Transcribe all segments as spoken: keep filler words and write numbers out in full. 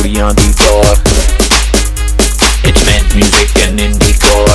ਕੁੜੀਆਂ ਦੀ ਦੌਰ It's men's music and indiecore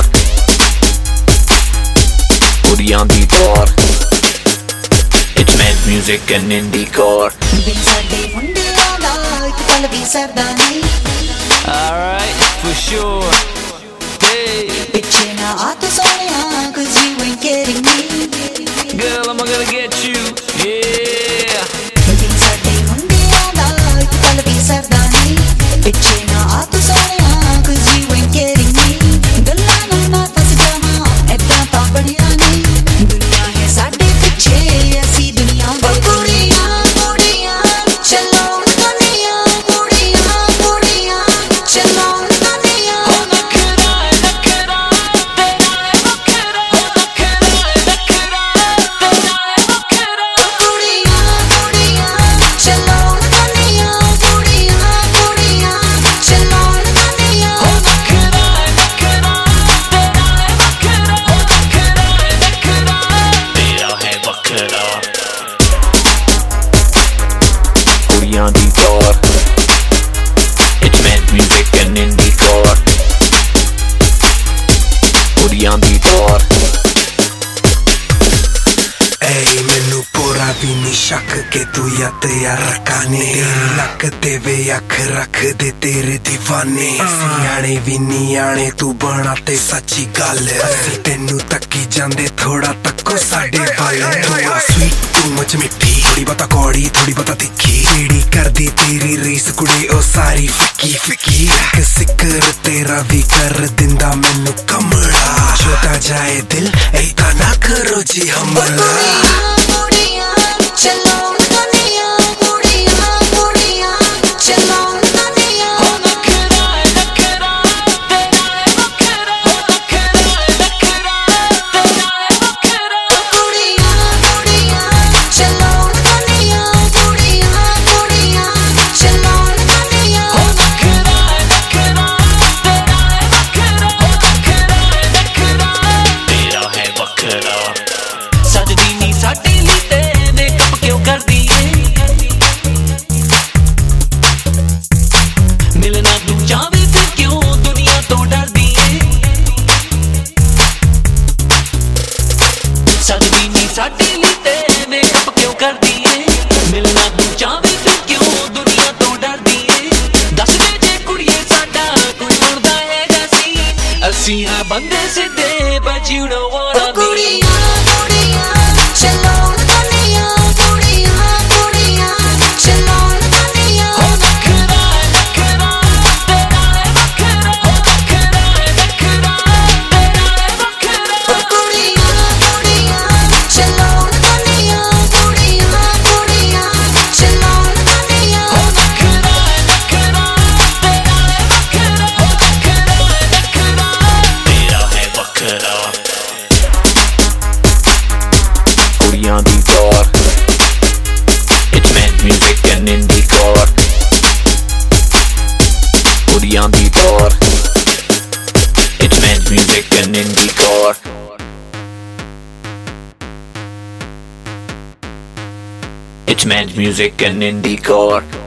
ਕੁੜੀਆਂ ਦੀ ਦੌਰ It's men's music and indiecore ਵੀ ਸਾਡੇ ਮੁੰਡਿਆਂ ਦਾ ਇੱਕ ਪਲ ਵੀ ਸਰਦਾ ਨਹੀਂ Alright, for sure Hey ਪਿੱਛੇ ਨਾ ਆ ਤੂੰ ਸੋਹਣਿਆ cause you ain't getting me Girl, I'm gonna get you, yeah ਵੀ ਸਾਡੇ ਮੁੰਡਿਆਂ ਦਾ ਇੱਕ ਪਲ ਵੀ ਸਰਦਾ ਨਹੀਂ ਪਿੱਛੇ ਨਾ ਆ ਤੂੰ ਸੋਹਣਿਆ cause you ain't getting me ਗੱਲਾਂ ਨਾਲ ਨਾ ਫਸ ਜਾਵਾਂ ਏਦਾਂ ਤਾਂ ਬੜੀਆਂ ਨਹੀਂ ਦੁਨੀਆ ਹੈ ਸਾਡੇ ਪਿੱਛੇ ਅਸੀਂ ਦੁਨੀਆ ਦੇ ਕੁੜੀਆਂ ਕੁੜੀਆਂ ਚਲੋ ਦੁਨੀਆ ਕੁੜੀਆਂ ਕੁੜੀਆਂ ਚਲੋ ਦੁਨੀਆ ਹੋ ਨਖਰਾ ਨਖਰਾ ਤੇਰਾ ਹੈ ਵੱਖਰਾ ਹੋ ਨਖਰਾ ਨਖਰਾ ਤੇਰਾ ਹੈ ਵੱਖਰਾ ਕੁੜੀਆਂ ਕੁੜੀਆਂ ਚਲੋ ਦੁਨੀਆ ਕੁੜੀਆਂ ਕੁੜੀਆਂ ਚਲੋ ਦੁਨੀਆ ਹੋ ਨਖਰਾ ਨਖਰਾ ਤੇਰਾ ਹੈ ਵੱਖਰਾ ਹੋ ਨਖਰਾ ਨਖਰਾ ਤੇਰਾ ਹੈ ਵੱਖਰਾ ਕੁੜੀਆਂ ਦੀ ਦੌਰ It's men's music and indiecore ਕੁੜੀਆਂ ਦੀ ਦੌਰ Ey, ਮੈਨੂੰ ਪੂਰਾ ਵੀ ਨੀ ਸ਼ੱਕ ਕਿ ਤੂੰ ਯਾਦ ਯਾਰ ਰਕਾਨੇ ਲੱਕ ਤੇ ਵੇ ਅੱਖ ਰੱਖਦੇ ਤੇਰੇ دیਵਾਨੇ ਸਿਆਣੇ ਵੀ ਨੀ ਆਣੇ ਤੂੰ ਬਣਾ ਤੇ ਸੱਚੀ ਗੱਲ ਅਸੀਂ ਤੈਨੂੰ ਤੱਕੀ ਜਾਂਦੇ ਥੋੜਾ ਤੱਕੋ ਸਾਡੇ ਵੱਲ ਥੋੜਾ ਸਵੀਟ ਤੂੰ ਮਚ ਮਿੱਠੀ ਥੋੜੀ ਬਤਾ ਕੌੜੀ ਥੋੜੀ ਬਤਾ ਤਿੱਖੀ ਜਿਹੜੀ ਕਰਦੀ ਤੇਰੀ ਰੀਸ ਕੁੜੀ ਉਹ ਸਾਰੀ ਫਿੱਕੀ ਫਿੱਕੀ ਇੱਕ ਸਿਕਰ ਤੇਰਾ ਵੀ ਕਰ ਦਿੰਦਾ ਮੈਨੂੰ ਕਮਲਾ ਛੋਟਾ ਜਾਏ ਦਿਲ ਏਦਾਂ ਨਾ ਕਰੋ ਜੀ ਹਮਲਾ ਕੁੜੀਆਂ ਚਲੋ ਦੁਨੀਆ ਕੁੜੀਆਂ ਕੁੜੀਆਂ ਚਲੋ ਦੁਨੀਆ ਹੋ ਨਖਰਾ ਨਖਰਾ ਤੇਰਾ ਹੈ ਵੱਖਰਾ ਹੋ ਨਖਰਾ ਨਖਰਾ ਤੇਰਾ ਹੈ ਵੱਖਰਾ ਕੁੜੀਆਂ ਕੁੜੀਆਂ ਚਲੋ ਦੁਨੀਆ ਕੁੜੀਆਂ ਕੁੜੀਆਂ ਚਲੋ ਦੁਨੀਆ ਹੋ ਨਖਰਾ ਨਖਰਾ ਤੇਰਾ ਹੈ ਵੱਖਰਾ ਹੋ ਨਖਰਾ ਨਖਰਾ ਤੇਰਾ ਹੈ ਵੱਖਰਾ ਸਜਦੀ ਨੀ ਸਾਡੇ ਲਈ ਤੇ ਮੇਕਅਪ ਕਿਉਂ ਕਰਦੀ ਏ ਮਿਲਣਾ ਤੂੰ ਚਾਹਵੇਂ ਫਿਰ ਕਿਉਂ ਦੁਨੀਆ ਤੋਂ ਡਰਦੀ ਏ ਸਜਦੀ ਨੀ ਸਾਡੇ ਲਈ ਤੇ ਮੇਕਅਪ ਕਿਉਂ ਕਰਦੀ ਏ ਮਿਲਣਾ ਤੂੰ ਚਾਹਵੇਂ ਫਿਰ ਕਿਉਂ ਦੁਨੀਆ ਤੋਂ ਡਰਦੀ ਏ ਦੱਸ ਦੇ ਜੇ ਕੁੜੀਏ ਸਾਡਾ ਕੋਈ ਬਣਦਾ ਹੈਗਾ ਸੀ ਅਸੀਂ ਹਾਂ ਬੰਦੇ ਸਿੱਧੇ but you know what I mean ਕੁੜੀਆਂ ਕੁੜੀਆਂ ਚਲੋ ਦੁਨੀਆ ਕੁੜੀਆਂ ਕੁੜੀਆਂ ਚਲੋ ਦੁਨੀਆ ਹੋ ਨਖਰਾ ਨਖਰਾ ਤੇਰਾ ਹੈ ਵੱਖਰਾ ਹੋ ਨਖਰਾ ਨਖਰਾ ਤੇਰਾ ਹੈ ਵੱਖਰਾ ਕੁੜੀਆਂ ਕੁੜੀਆਂ ਚਲੋ ਦੁਨੀਆ ਕੁੜੀਆਂ ਕੁੜੀਆਂ ਚਲੋ ਦੁਨੀਆ ਹੋ ਨਖਰਾ ਨਖਰਾ ਤੇਰਾ ਹੈ ਵੱਖਰਾ ਹੋ ਨਖਰਾ ਨਖਰਾ ਤੇਰਾ ਹੈ ਵੱਖਰਾ ਕੁੜੀਆਂ ਦੀ ਦੌਰ It's men's music and indiecore ਕੁੜੀਆਂ ਦੀ ਦੌਰ It's men's music and indiecore It's men's music and indiecore